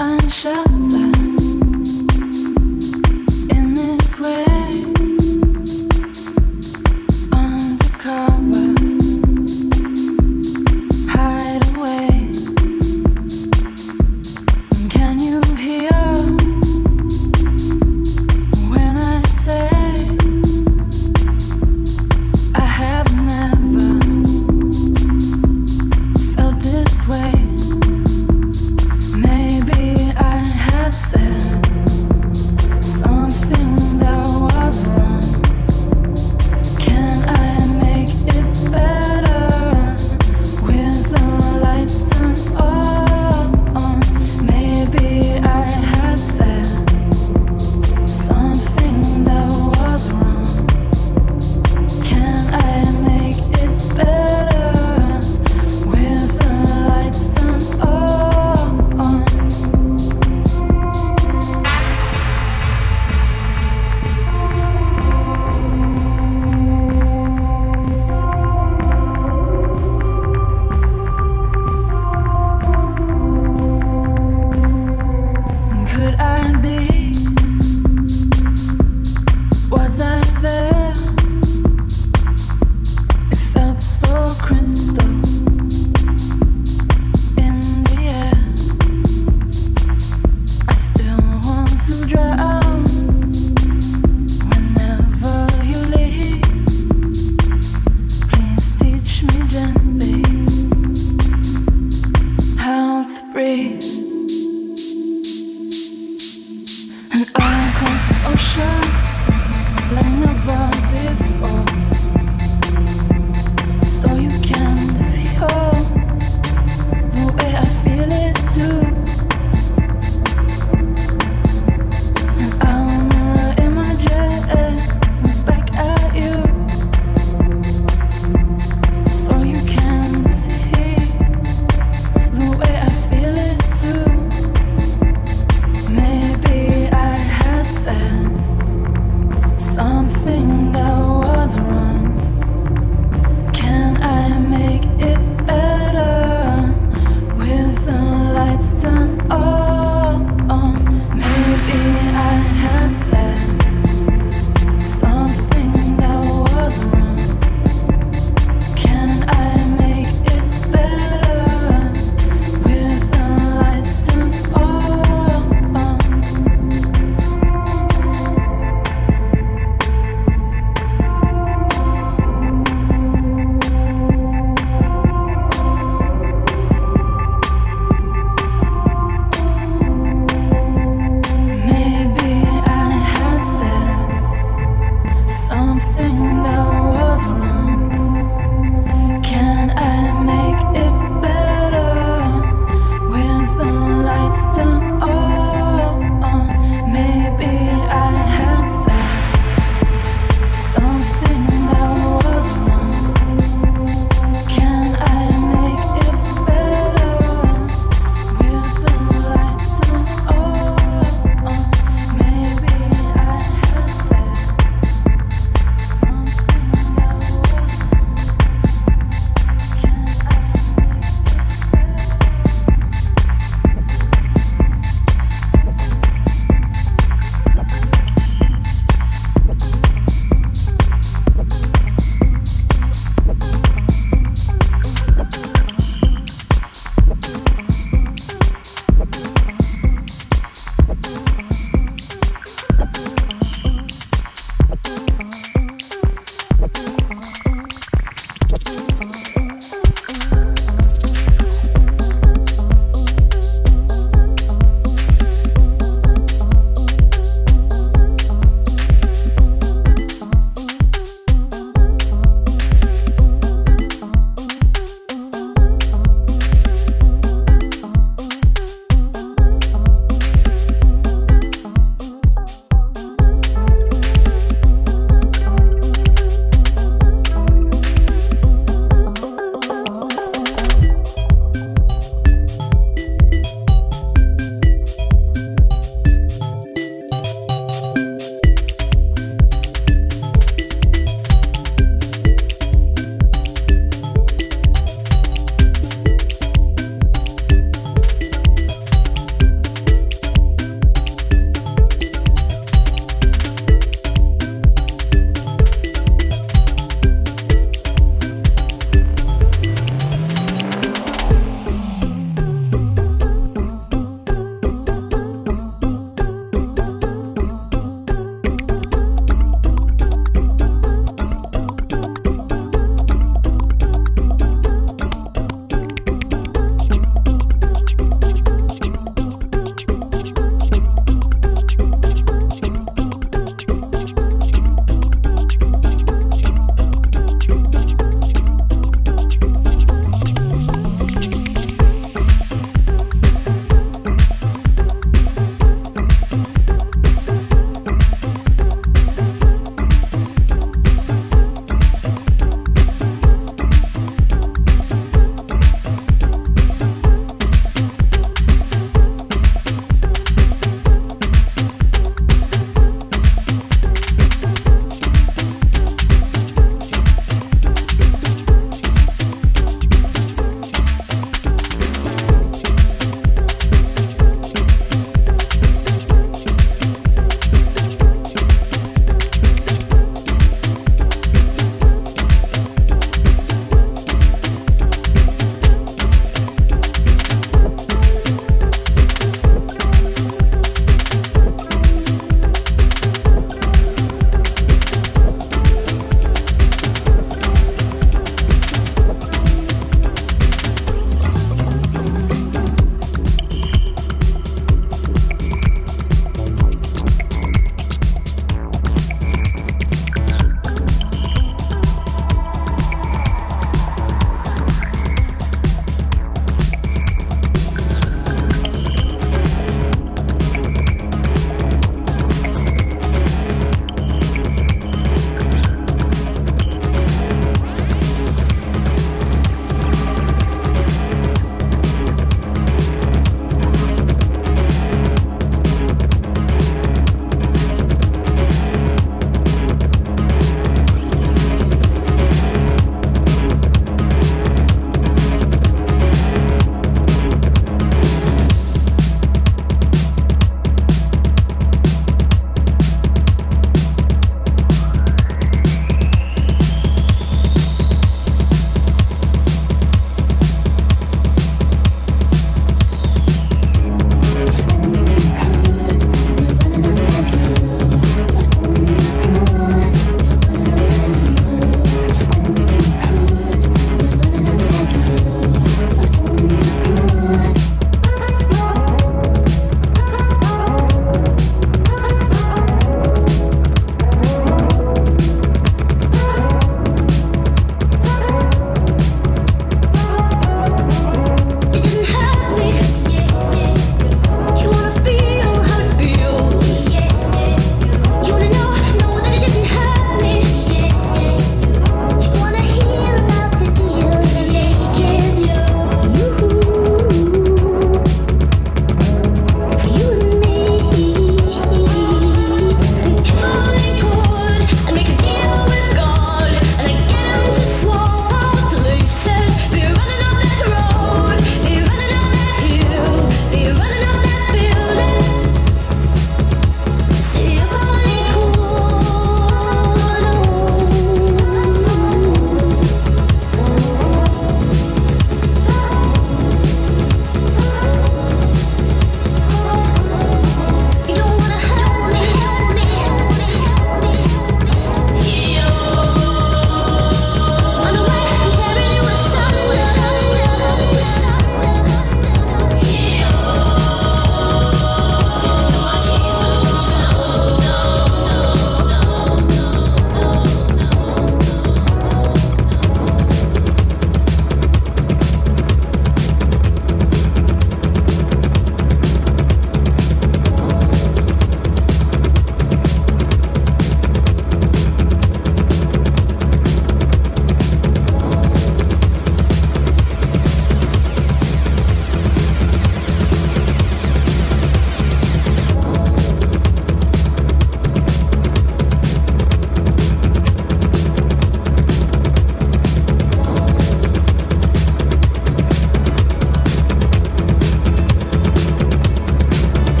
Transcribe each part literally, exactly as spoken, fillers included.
It's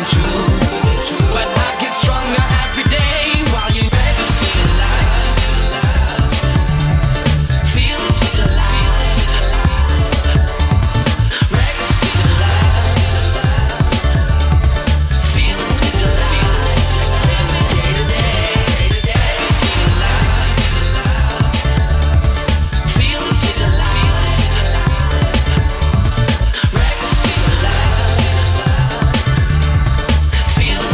Feel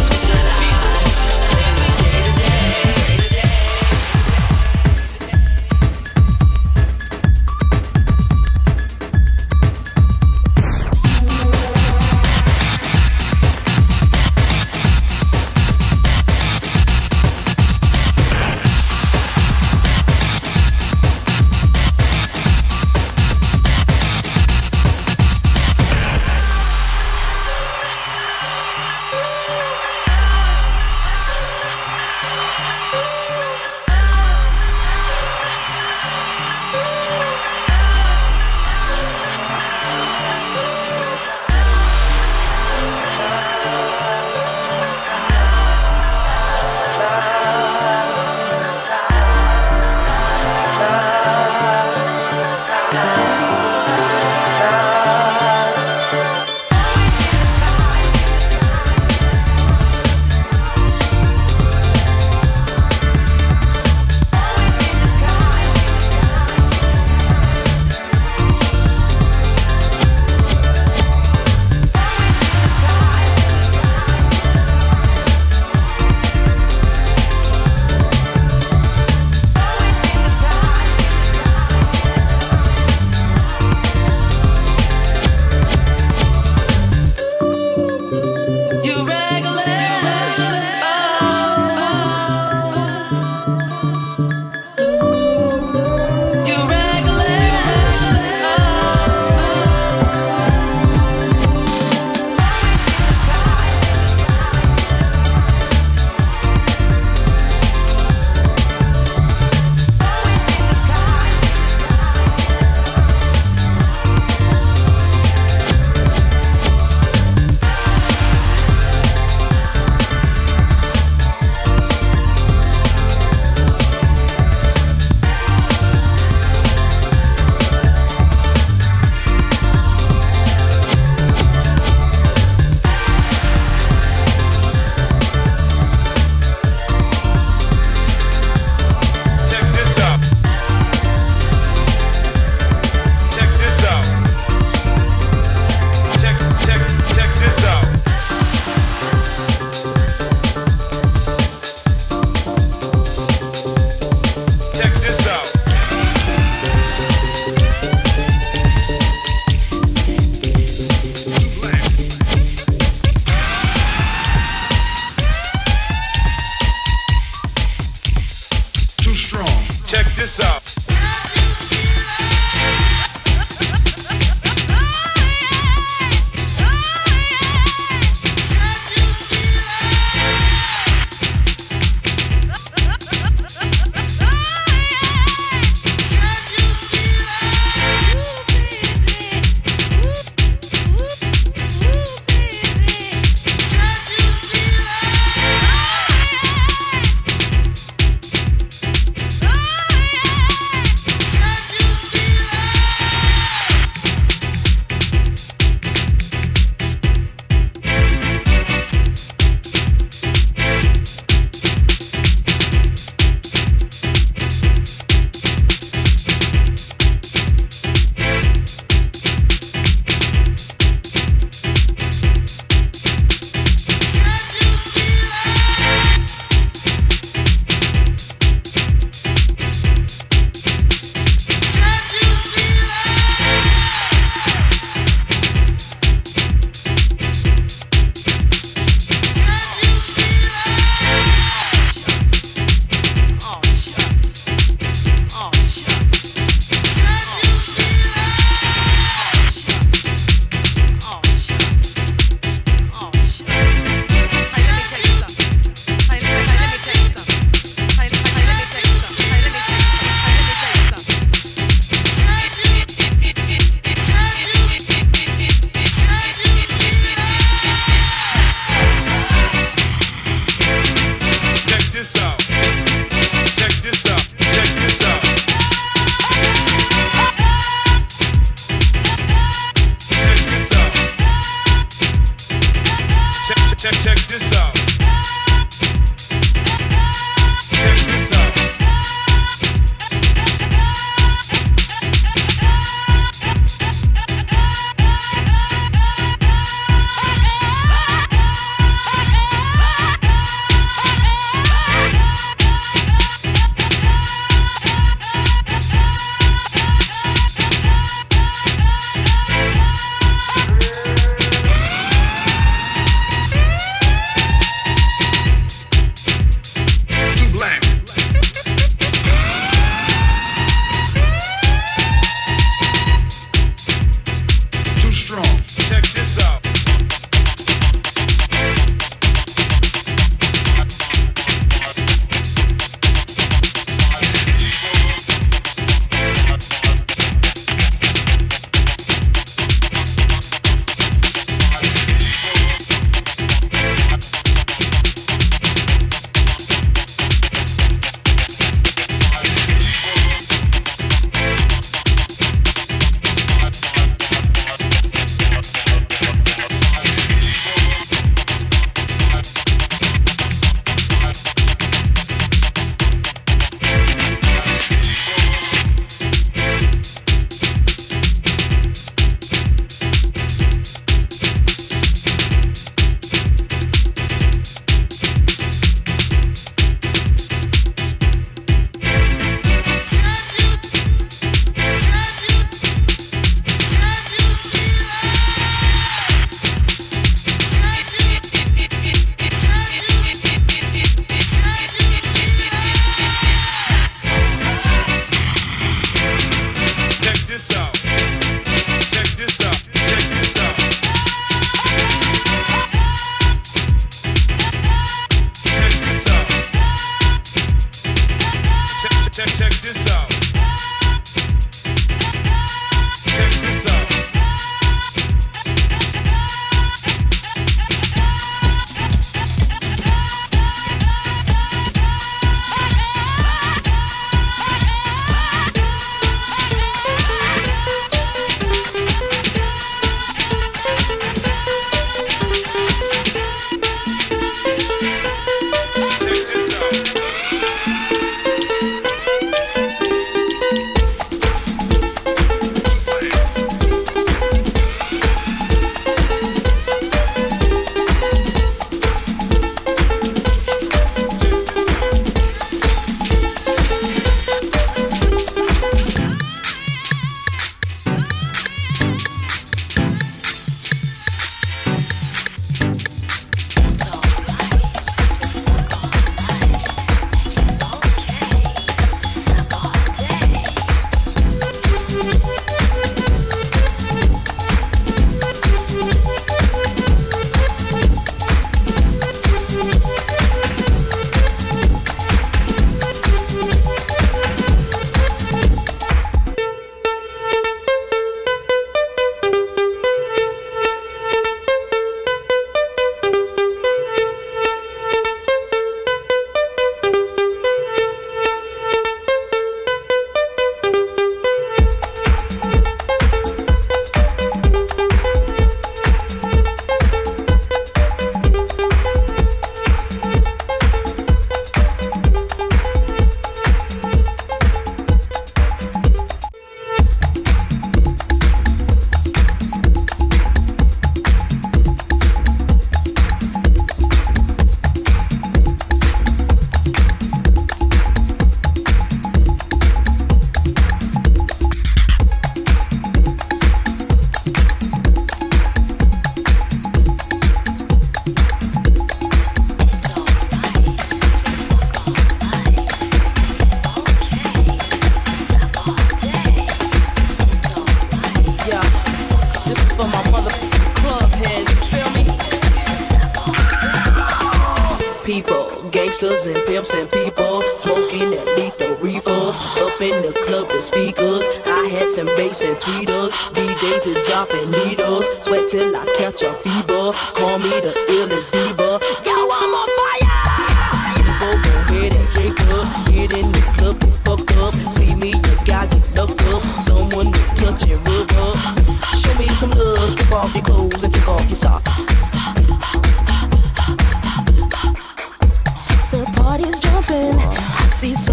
gangsters and pimps and people smoking that lethal reefers. Up in the club with speakers, hi-hats and bass and tweeters. D Js is dropping needles, sweat till I catch a fever. Call me the illest diva. Yo, I'm on fire! People go ahead and drink up, get in the club and fuck up. See me, you got get looked up, someone to touch and rub up. Show me some love, strip off your clothes and take off your socks.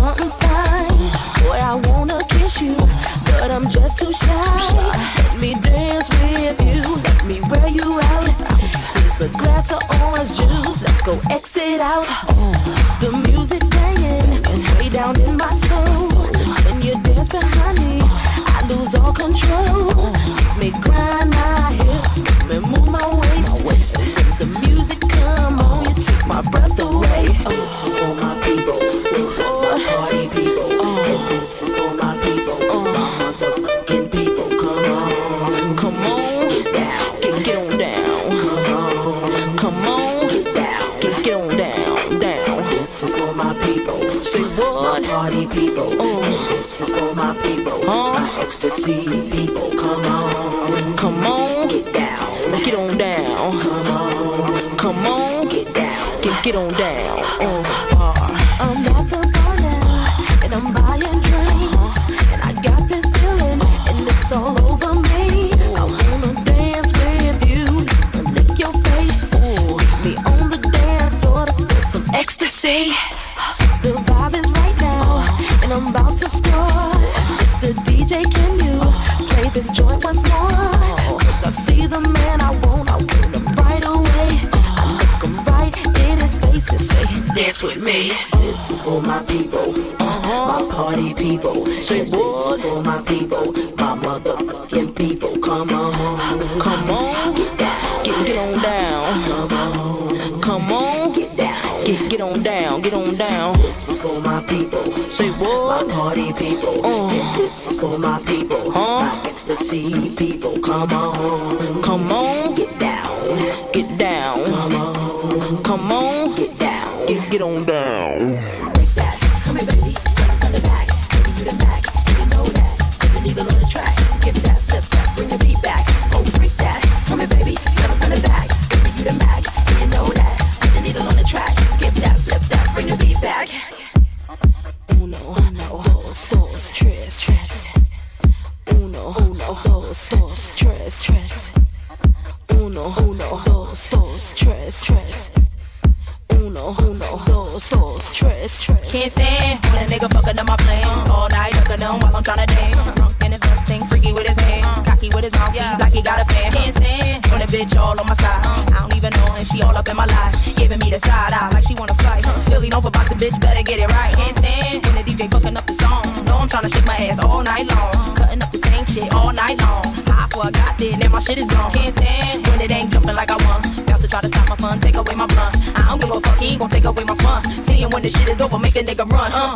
something fine. Boy, I wanna kiss you, but I'm just too shy. Let me dance with you, let me wear you out. Here's a glass of orange juice, let's go exit out. The music's playing, way down in my soul. When you dance behind me, I lose all control. Make me grind my hips, make me move my waist. When the music come on, you take my breath away. Oh, this is for my people, my party people. And this is for my people, my motherfucking people. Come on, come on, get down, get, get on down. Come on, come on, get down, get, get on down, down. This is for my people. Say what? My party people. Oh, and this is for my people, huh? My ecstasy people. Come on, come on, get down, get on down. Come on, come on, get down, get, get on down. Oh, uh. I'm at the bar now, and I'm buying drinks, and I got this feeling, and it's all over me. I wanna dance with you, and lick your face. Ooh, me on the dance floor to feel some ecstasy. The vibe is right now, and I'm about to score. Mister D J, can you play this joint once more? Cause I see the man I want, I want him right away. I look him right in his face and say, dance with me. This is for my people, uh-huh. My party people. Say what? This is for my people, my motherfucking people. Come on, come on, get down, get, get on down. Come on, come on, get down, get, get on down, get on down. This is for my people. Say what? My party people. Uh. And this is for my people, huh? My ecstasy people. Come on, come on, get down, get down. Come on, come on, get down, get, get on down. Break that, come here, baby. Start from the back, baby, you the back. You know that. Put the needle on the track. Skip that, flip that, bring the beat back. Oh, freak that, come here, baby. Start from the back, baby, you the back. You know that. Put the needle on the track. Skip that, flip that, bring the beat back. Uno, uno, dos, dos, tres, tres. Uno, uno, dos, dos, tres, tres. Uno, uno, dos, dos, tres, tres. Uno, uno, dos, dos, tres, tres. Can't stand when a nigga fucking up my plans. All night looking on while I'm tryna dance. Drunk in his best thing, freaky with his hands. Cocky with his mouth, he's like he got a fan. Can't stand when a bitch all on my side. I don't even know and she all up in my life. Giving me the side eye like she wanna fight. Philly over box a bitch, better get it right. Can't stand when the D J fucking up the song. No, I'm tryna shake my ass all night long. Cutting up the same shit all night long. High for I got this, then my shit is gone. Can't stand when it ain't jumping like I want. Bout to try to stop my fun, take away my blunt. I don't give a fuck, he ain't gon' take away my fun. See him when the shit is over, make a nigga run, uh.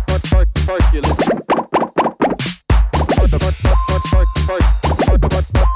What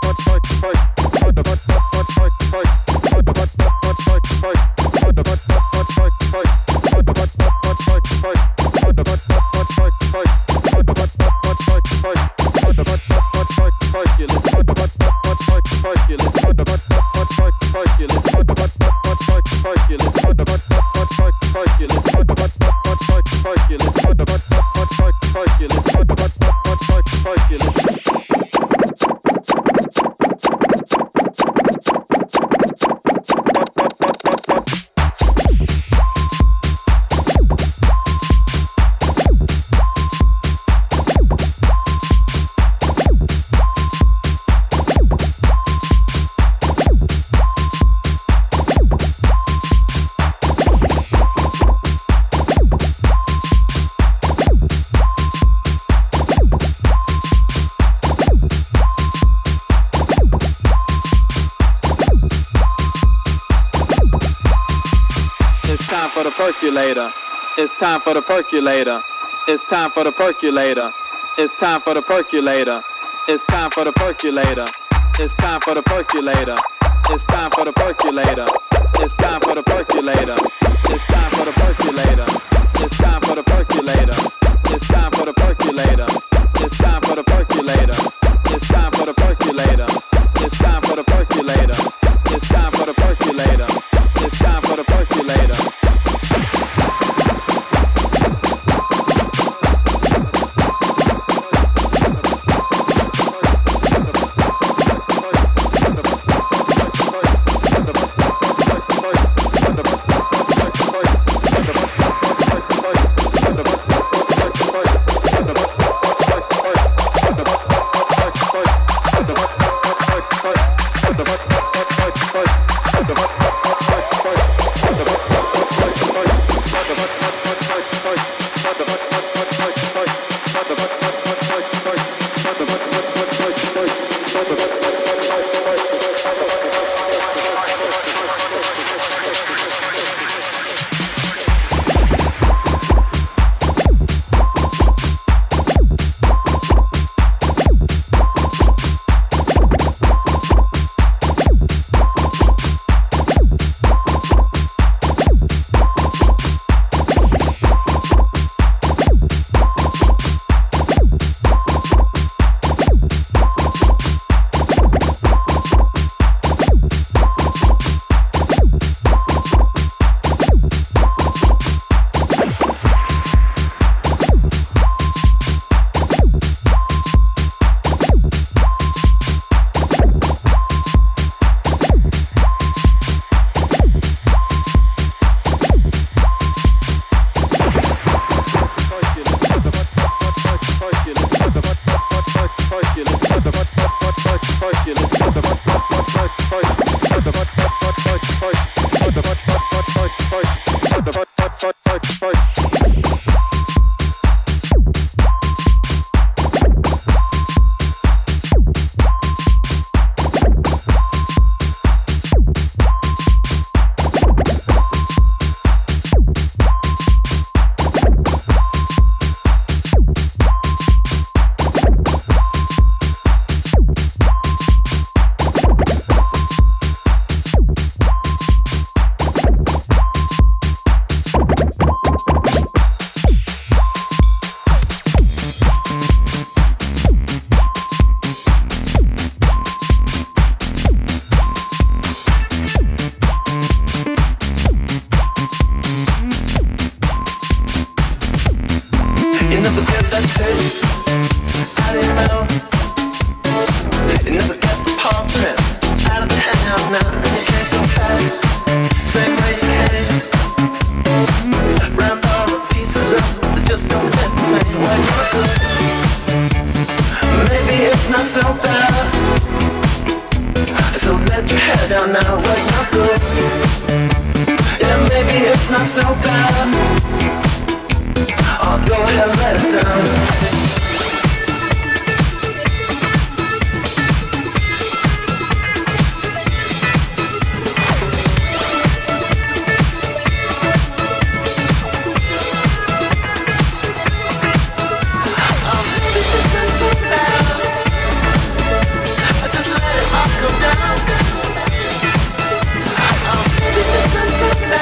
Percolator. It's time for the percolator. It's time for the percolator. It's time for the percolator. It's time for the percolator. It's time for the percolator. It's time for the percolator. It's time for the percolator. It's time for the percolator. It's time for the percolator. It's time for the percolator. It's time for the percolator. It's time for the percolator. It's time for the percolator. It's time for the percolator. It's time for the percolator.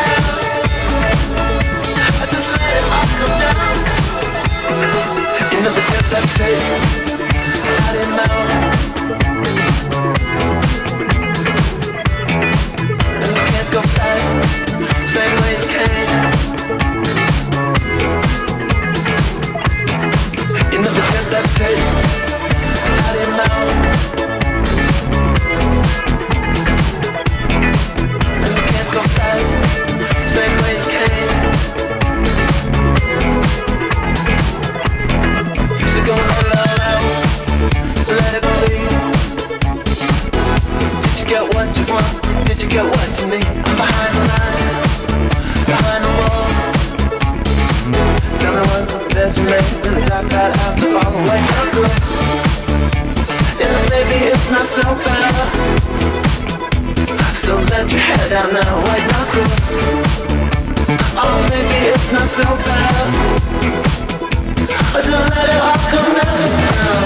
In the good. Yeah, maybe it's not so bad. So let your head down now, white knuckles. Oh, maybe it's not so bad. Just let it all come down now.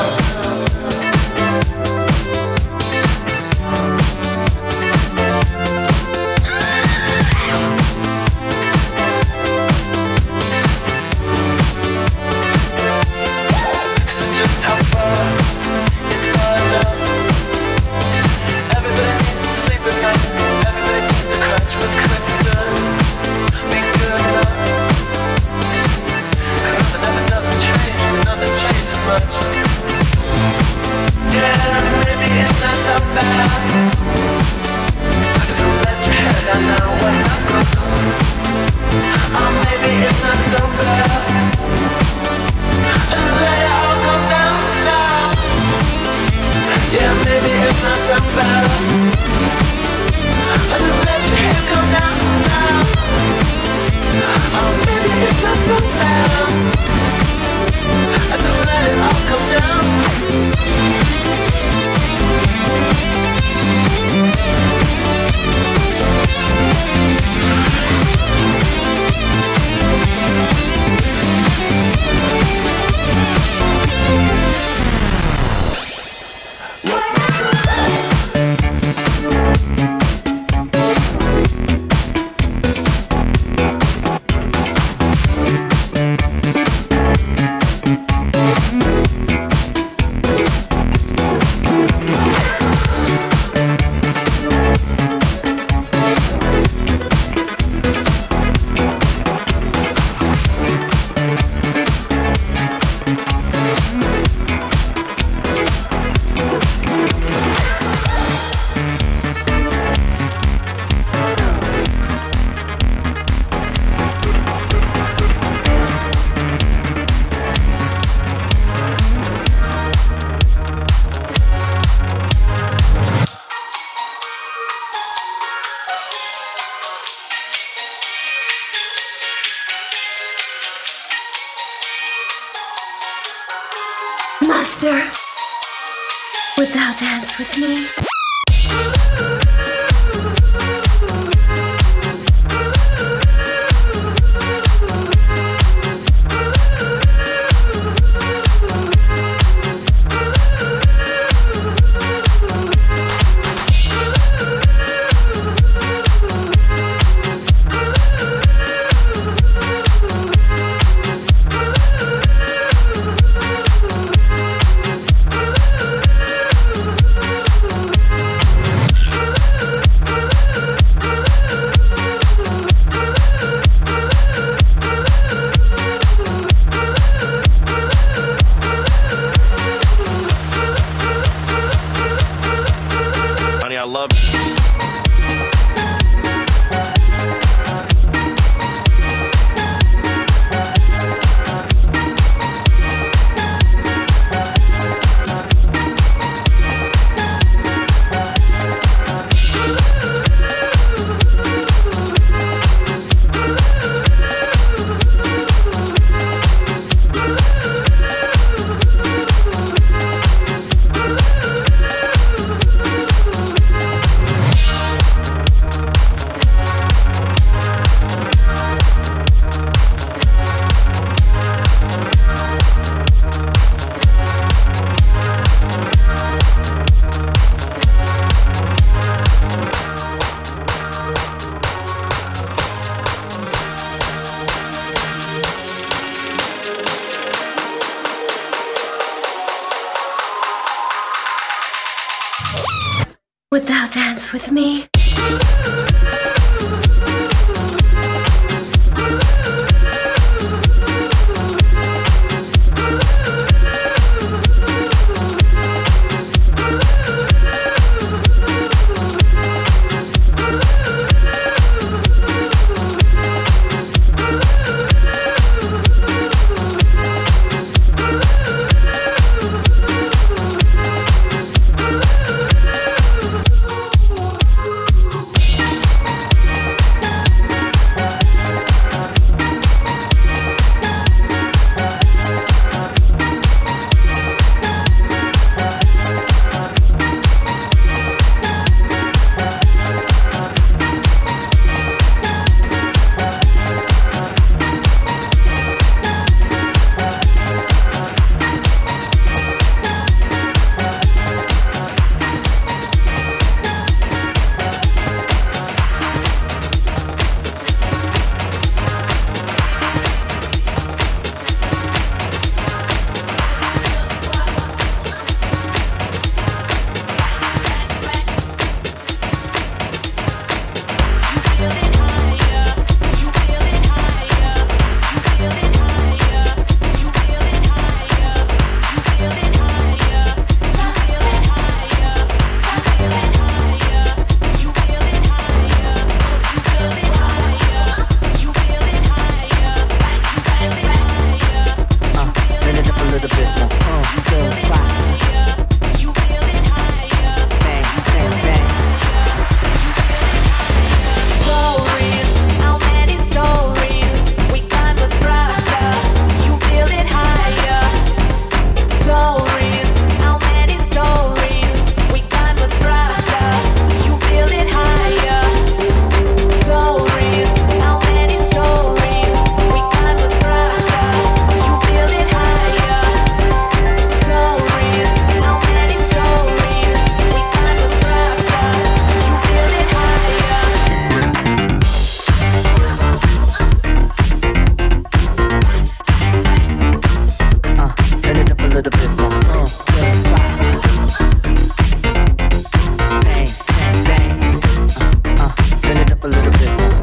Master, would thou dance with me? Would thou dance with me? little bit more. Uh, yeah, five. Bang, bang, bang. Uh, uh, turn it up a little bit more.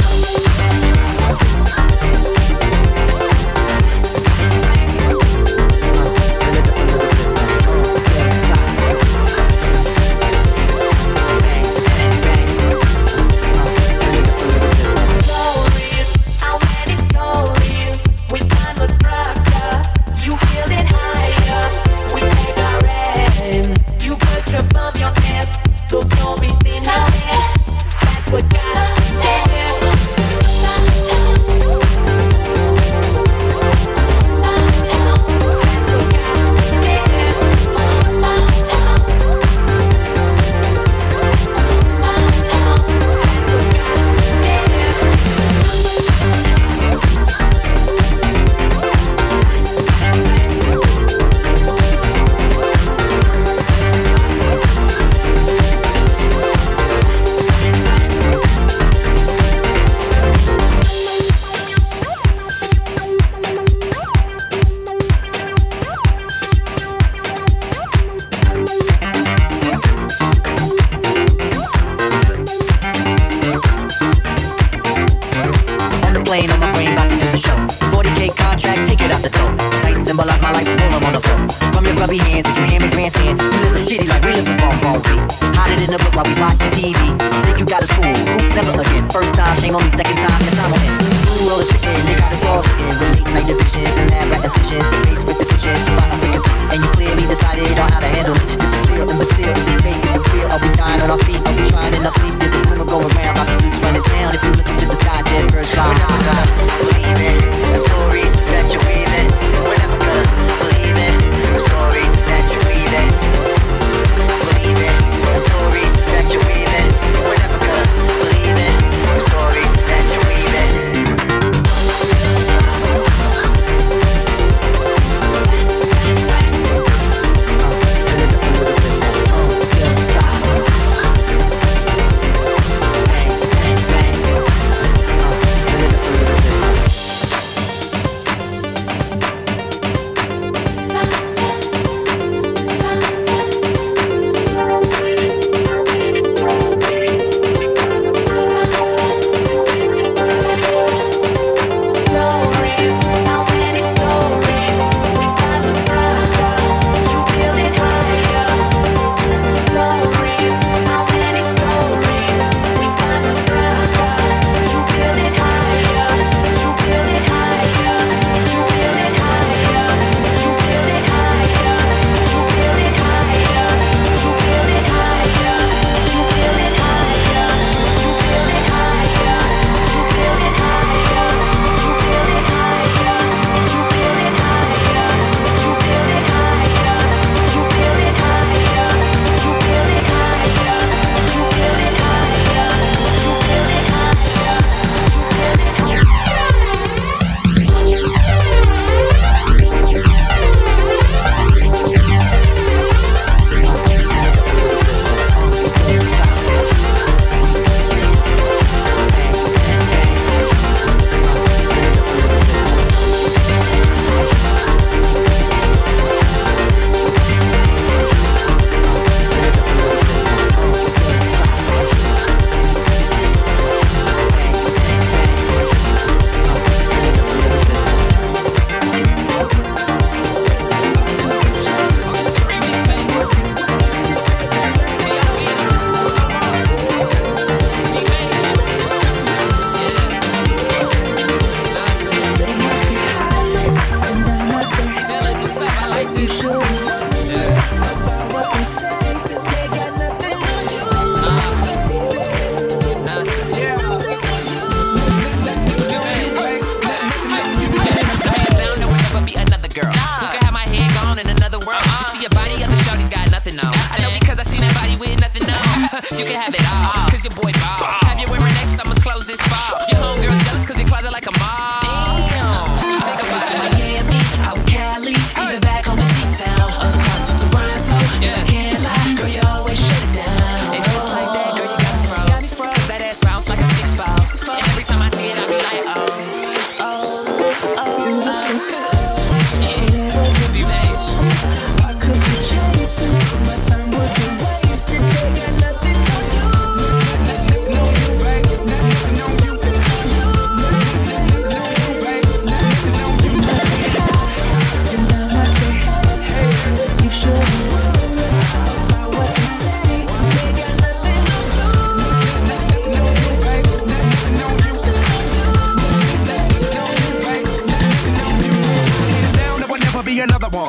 You can have it all, cause your boy ball. Have you wearing X, I must close this fall. Your homegirl's jealous cause your closet like a mall. Damn, just think about it. Miami, out Cali, even back home in T-Town. Uptown to Toronto, yeah. I can't lie, girl, you always shut it down. And just like that, girl, you got me froze. Cause that ass bounce like a six five. And every time I see it, I be like, oh, oh, oh, oh. Yeah, be patient.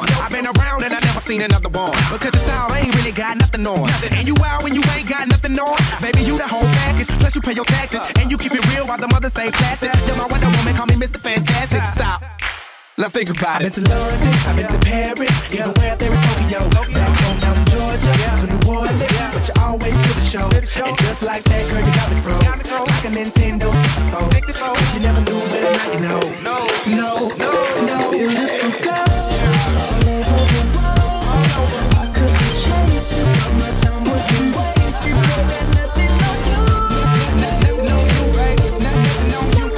I've been around and I never seen another one. Because the style ain't really got nothing on. And you out when you ain't got nothing on. Baby, you the whole package. Plus you pay your taxes. And you keep it real while the mothers say plastic. You're my Wonder Woman, call me Mister Fantastic. Stop. Now think about it. I've been to London, I've been to Paris, even where there in Tokyo. Back home down in Georgia, to New Orleans, but you always to the show. And just like that, girl, you got me froze. Like a Nintendo sixty-four. If you never knew, better now you know. No, no, no, no. Beautiful girls all over the world. I could be chasing, but my time would be wasted. But nothing on you. Nothing on you, babe. Nothing on you.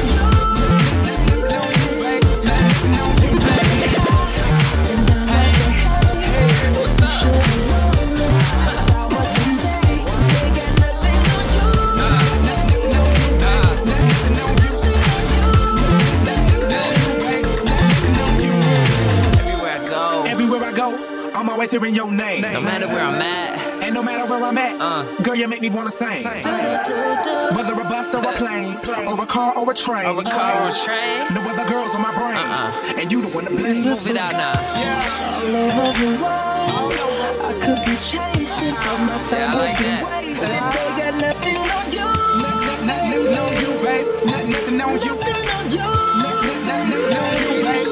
I'm always hearing your name. No matter where I'm at, and no matter where I'm at, uh, girl, you make me wanna sing. Whether a bus or a plane, or a car or a train, or a car or a train, no other girls on my brain, uh-uh. and you the one to blame. Let's move it out now. Yeah. All over the world, I could be chasing, but my time yeah, I like would be that. wasted. They got nothing on you. Nothing on you, babe. Nothing on you. Nothing on you. Nothing on you, babe.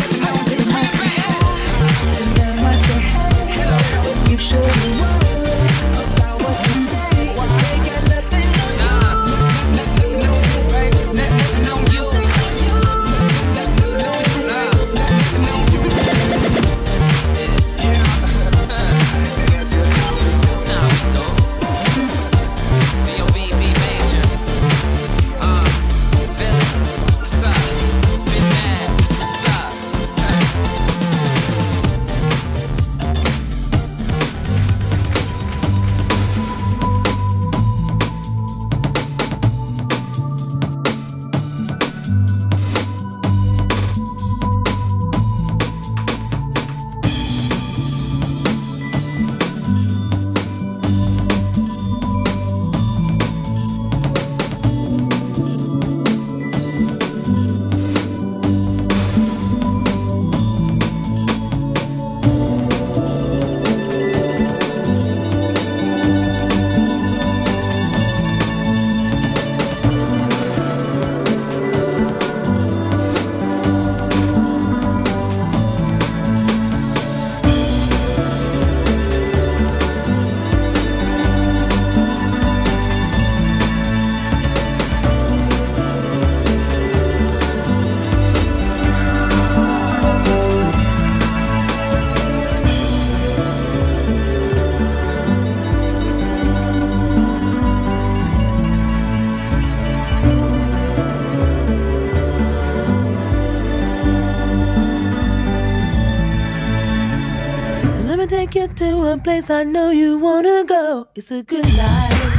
You should worry about what you say. They got nothing on you. Nothing on you, babe. Nothing on you. Nothing on you. Yeah. Nah, we go. B O B B major. Uh, Phillies, what's up? Been mad, what's up? Take you to a place I know you wanna go. It's a good life.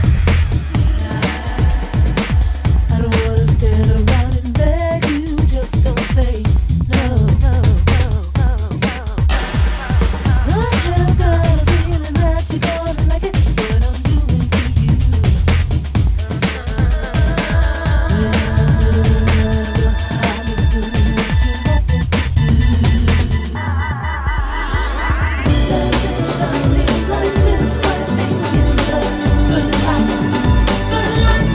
I don't wanna stand around and beg you. Just don't say no, no, no, no, no. I have got a feeling that you're gonna like it. What I'm doing to you. I've been doing what you want me to do. Shining like this, lightning in the good light.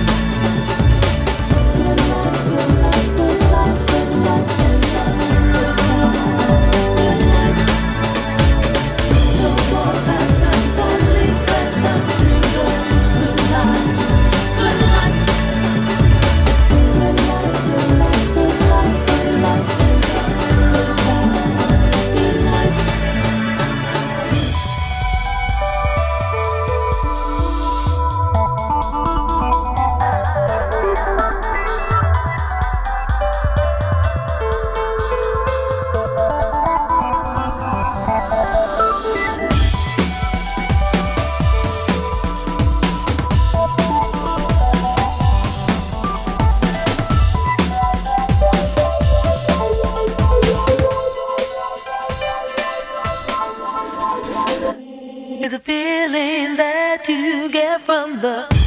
It's a feeling that you get from the